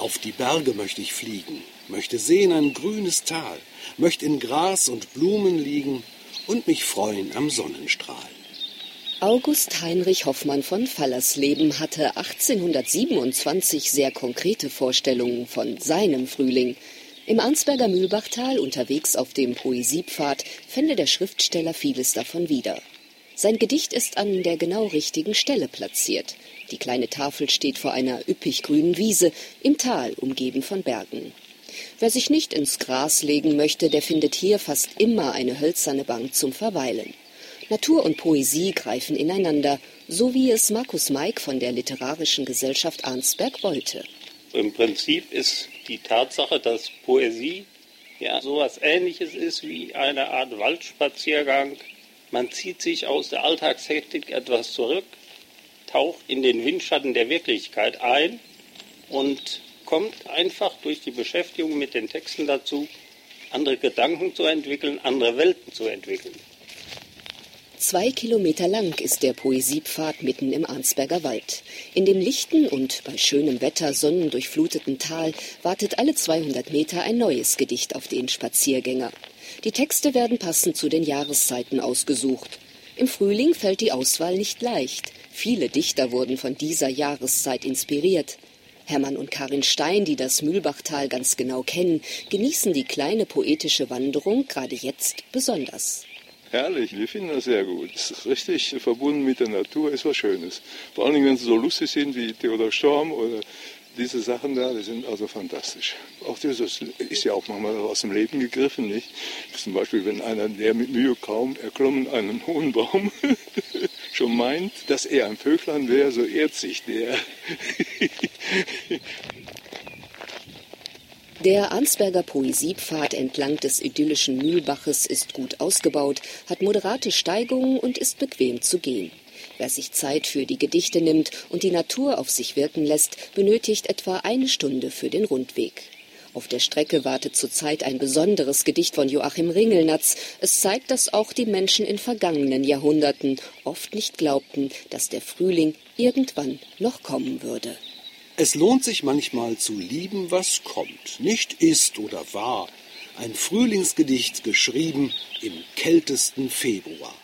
Auf die Berge möchte ich fliegen, möchte sehen ein grünes Tal, möchte in Gras und Blumen liegen und mich freuen am Sonnenstrahl. August Heinrich Hoffmann von Fallersleben hatte 1827 sehr konkrete Vorstellungen von seinem Frühling. Im Arnsberger Mühlbachtal, unterwegs auf dem Poesiepfad, fände der Schriftsteller vieles davon wieder. Sein Gedicht ist an der genau richtigen Stelle platziert. Die kleine Tafel steht vor einer üppig grünen Wiese, im Tal, umgeben von Bergen. Wer sich nicht ins Gras legen möchte, der findet hier fast immer eine hölzerne Bank zum Verweilen. Natur und Poesie greifen ineinander, so wie es Markus Maik von der Literarischen Gesellschaft Arnsberg wollte. Im Prinzip ist die Tatsache, dass Poesie ja sowas Ähnliches ist wie eine Art Waldspaziergang. Man zieht sich aus der Alltagshektik etwas zurück, taucht in den Windschatten der Wirklichkeit ein und kommt einfach durch die Beschäftigung mit den Texten dazu, andere Gedanken zu entwickeln, andere Welten zu entwickeln. 2 Kilometer lang ist der Poesiepfad mitten im Arnsberger Wald. In dem lichten und bei schönem Wetter sonnendurchfluteten Tal wartet alle 200 Meter ein neues Gedicht auf den Spaziergänger. Die Texte werden passend zu den Jahreszeiten ausgesucht. Im Frühling fällt die Auswahl nicht leicht. Viele Dichter wurden von dieser Jahreszeit inspiriert. Hermann und Karin Stein, die das Mühlbachtal ganz genau kennen, genießen die kleine poetische Wanderung gerade jetzt besonders. Herrlich, wir finden das sehr gut. Es ist richtig verbunden mit der Natur, ist was Schönes. Vor allen Dingen, wenn sie so lustig sind wie Theodor Storm oder diese Sachen da, die sind also fantastisch. Auch das ist ja auch manchmal aus dem Leben gegriffen, nicht? Zum Beispiel, wenn einer, der mit Mühe kaum erklommen einen hohen Baum schon meint, dass er ein Vöglein wäre, so ehrt sich der. Der Arnsberger Poesiepfad entlang des idyllischen Mühlbaches ist gut ausgebaut, hat moderate Steigungen und ist bequem zu gehen. Wer sich Zeit für die Gedichte nimmt und die Natur auf sich wirken lässt, benötigt etwa eine Stunde für den Rundweg. Auf der Strecke wartet zurzeit ein besonderes Gedicht von Joachim Ringelnatz. Es zeigt, dass auch die Menschen in vergangenen Jahrhunderten oft nicht glaubten, dass der Frühling irgendwann noch kommen würde. Es lohnt sich manchmal zu lieben, was kommt, nicht ist oder war. Ein Frühlingsgedicht geschrieben im kältesten Februar.